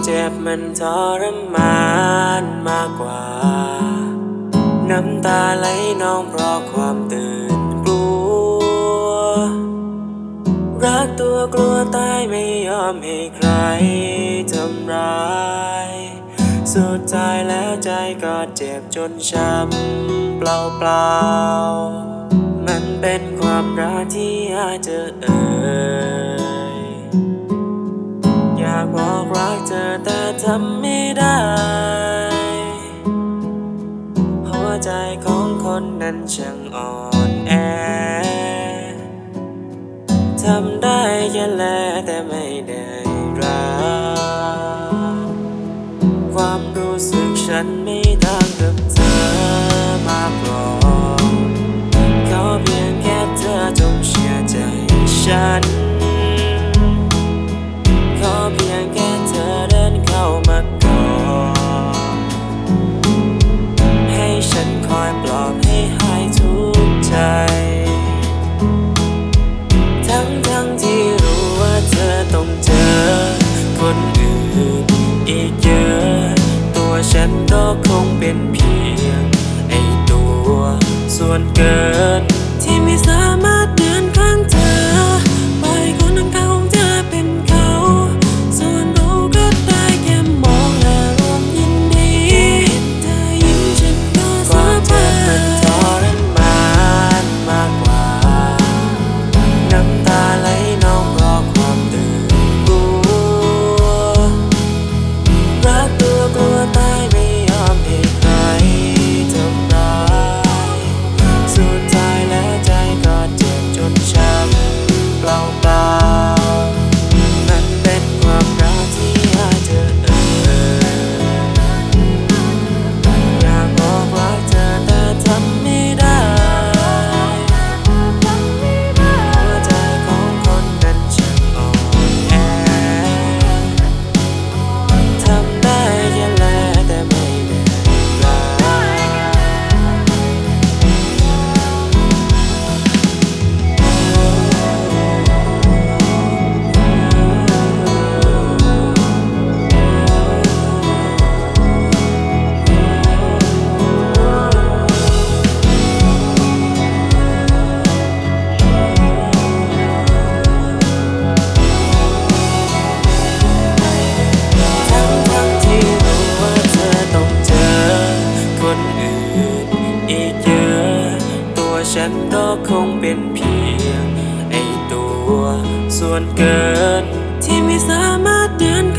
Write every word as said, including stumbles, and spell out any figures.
เจ็บมันทรมานมากกว่าน้ำตาไหลนองเพราะความตื่นกลัวรักตัวกลัวตายไม่ยอมให้ใครทำร้ายสุดท้ายแล้วใจก็เจ็บจนช้ำเปล่าเปล่ามันเป็นความรักที่อาจจะเอ่ยอยากบอกรักเธอแต่ทำไม่ได้หัวใจของคนนั้นช่างอ่อนแอทำได้แค่แลแต่ไม่ได้รักความรู้สึกฉันไม่ต่างกับเธอมากหรอกขอเพียงแค่เธอจงเชื่อใจฉันขอเพียงแค่เธอเดินเข้ามากอดให้ฉันคอยปลอบให้หายทุกข์ใจทั้งทั้งที่รู้ว่าเธอต้องเจอคนอื่นอีกเยอะตัวฉันก็คงเป็นเพียงไอ้ตัวส่วนเกินที่ไม่สามารถเดินข้างเธอปล่อยคนข้างๆของเธอเป็นเขาส่วนเราก็ได้แค่มองและร่วมยินดีเธอยิ้มฉันก็สบายมันทรมานมากกว่าน้ำตาไหลนองเพราะความตื่นกลัวรักตัวกลัวตายไม่ยอมให้ใครทำร้ายสุดท้ายแล้วใจก็เจ็บจนช้ำเปล่าเปล่ามันเป็นความรักที่อาจจะเอ่ยอยากบอกรักเธอแต่ทำไม่ได้หัวใจของคนนั้นช่างอ่อนแอทำได้แค่แลแต่ไม่ได้รัทั้งทั้งที่รู้ว่าเธอต้องเจอคนอื่นอีกเยอะตัวฉันก็คงเป็นเพียงไอ้ตัวส่วนเกินที่ไม่สามารถเดิน